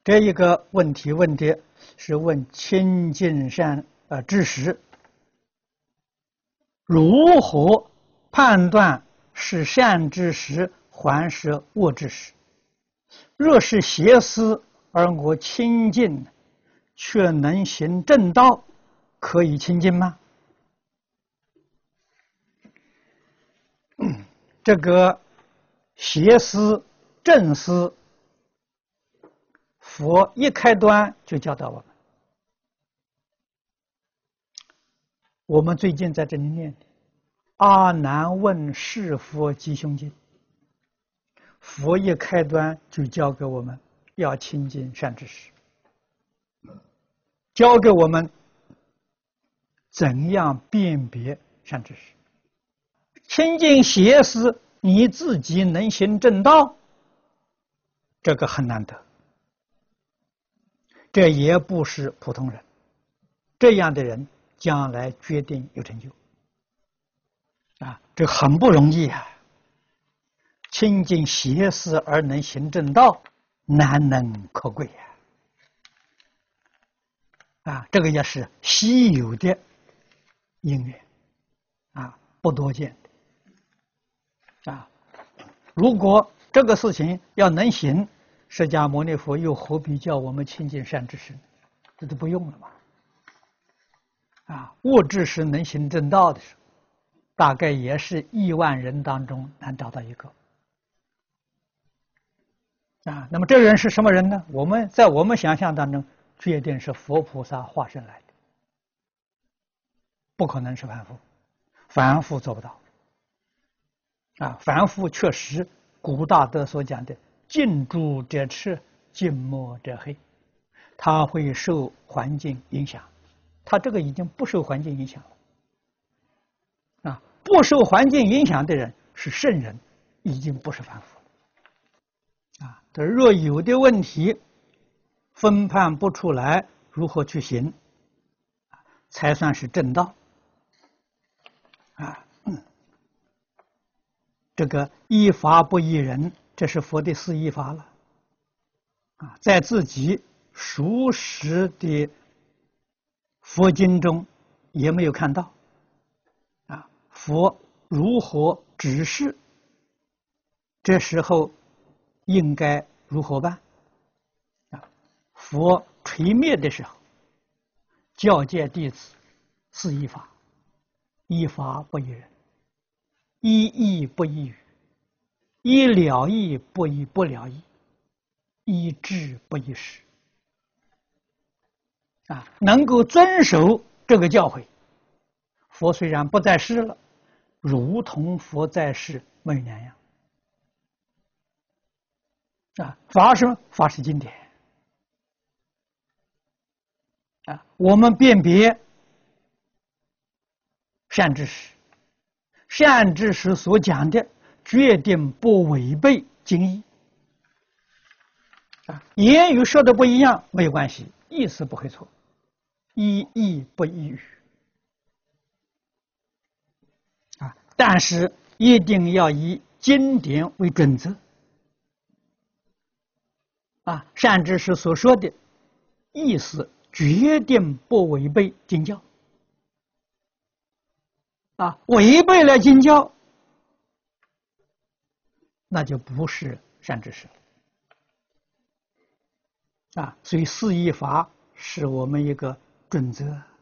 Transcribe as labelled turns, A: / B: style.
A: 这一个问题问的是问亲近善知识如何判断是善知识还是恶知识？若是邪思而我亲近，却能行正道，可以亲近吗？这个邪思、正思，佛一开端就教导我们。我们最近在这里念的《阿难问是佛吉凶经》，佛一开端就教给我们要亲近善知识，教给我们怎样辨别善知识。亲近邪思，你自己能行正道，这个很难得，这也不是普通人，这样的人将来决定有成就这很不容易啊！亲近邪思而能行正道，难能可贵这个也是稀有的因缘不多见如果这个事情要能行，释迦牟尼佛又何必叫我们亲近善知识呢？这都不用了嘛恶知识能行正道的时候，大概也是10000人当中难找到一个那么这人是什么人呢？在我们想象当中，决定是佛菩萨化身来的，不可能是凡夫，凡夫做不到凡夫确实古大德所讲的近朱者赤，近墨者黑，他会受环境影响，他这个已经不受环境影响了不受环境影响的人是圣人，已经不是凡夫了这若有的问题分判不出来，如何去行才算是正道这个依法不依人，这是佛的4依法了在自己熟识的佛经中也没有看到佛如何指示，这时候应该如何办佛垂灭的时候，教诫弟子4依法：依法不依人，依义不依语，依了义不依不了义，依智不依识能够遵守这个教诲，佛虽然不在世了，如同佛在世没有两样法是法是经典我们辨别善知识，善知识所讲的决定不违背经义言语说的不一样没有关系，意思不会错，依义不依语但是一定要以经典为准则善知识所说的意思决定不违背经教违背了经教，那就不是善知识了所以4依法是我们一个准则